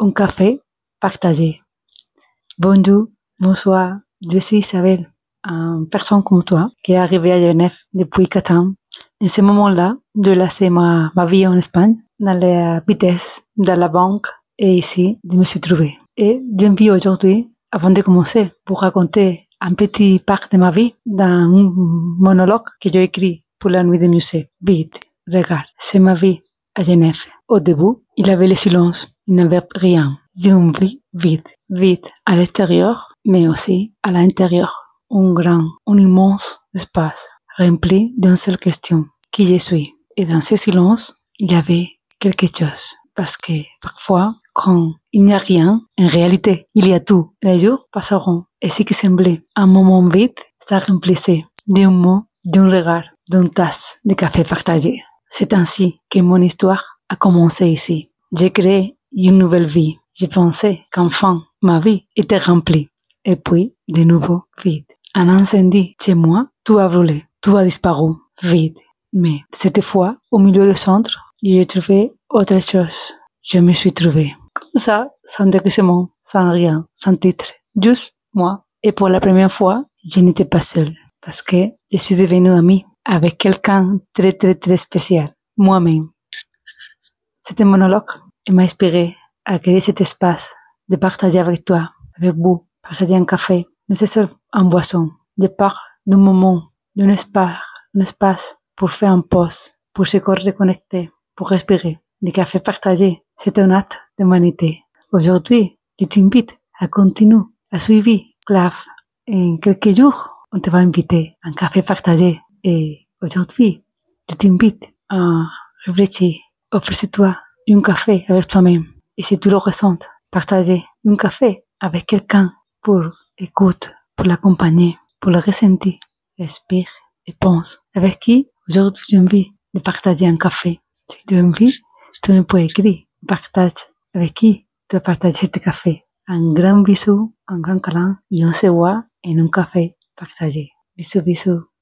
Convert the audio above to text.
un café partagé. Bonjour, bonsoir, je suis Isabelle, une personne comme toi qui est arrivée à Genève depuis 4 ans. En ce moment-là, je laissais ma vie en Espagne, dans la vitesse de la banque, et ici, je me suis trouvée. Et j'envie aujourd'hui, avant de commencer, pour raconter un petit part de ma vie dans un monologue que j'ai écrit pour la nuit de musée. Vite, regarde, c'est ma vie à Genève. Au début, il y avait le silence, il n'y avait rien. J'ai une vie vide, vide à l'extérieur, mais aussi à l'intérieur. Un immense espace, rempli d'une seule question, qui je suis. Et dans ce silence, il y avait quelque chose. Parce que parfois, quand il n'y a rien, en réalité, il y a tout. Les jours passeront, et ce qui semblait un moment vide, ça remplissait d'un mot, d'un regard, d'une tasse de café partagé. C'est ainsi que mon histoire a commencé ici. J'ai créé une nouvelle vie. Je pensais qu'enfin, ma vie était remplie. Et puis, de nouveau, vide. Un incendie chez moi, tout a brûlé, tout a disparu, vide. Mais cette fois, au milieu du centre, j'ai trouvé autre chose. Je me suis trouvée. Comme ça, sans déguisement, sans rien, sans titre. Juste moi. Et pour la première fois, je n'étais pas seule. Parce que je suis devenue amie avec quelqu'un très spécial. Moi-même. Cet monologue m'a inspiré à créer cet espace de partager avec toi, avec vous, partager un café, nécessaire en boisson. Je parle d'un moment, d'un espace pour faire un pause, pour se reconnecter, pour respirer. Le café partagé, c'est un acte d'humanité. Aujourd'hui, je t'invite à continuer, à suivre Clave. En quelques jours, on te va inviter à un café partagé. Et aujourd'hui, je t'invite à réfléchir. Offre-toi un café avec toi-même. Et si tu le ressens, partager un café avec quelqu'un pour écouter, pour l'accompagner, pour le ressentir. Respire et pense. Avec qui aujourd'hui j'ai envie de partager un café. Si tu as envie, tu me peux écrire. Partage avec qui tu as partagé ce café. Un grand bisou, un grand câlin et on se voit en un café partagé. Bisous, bisous.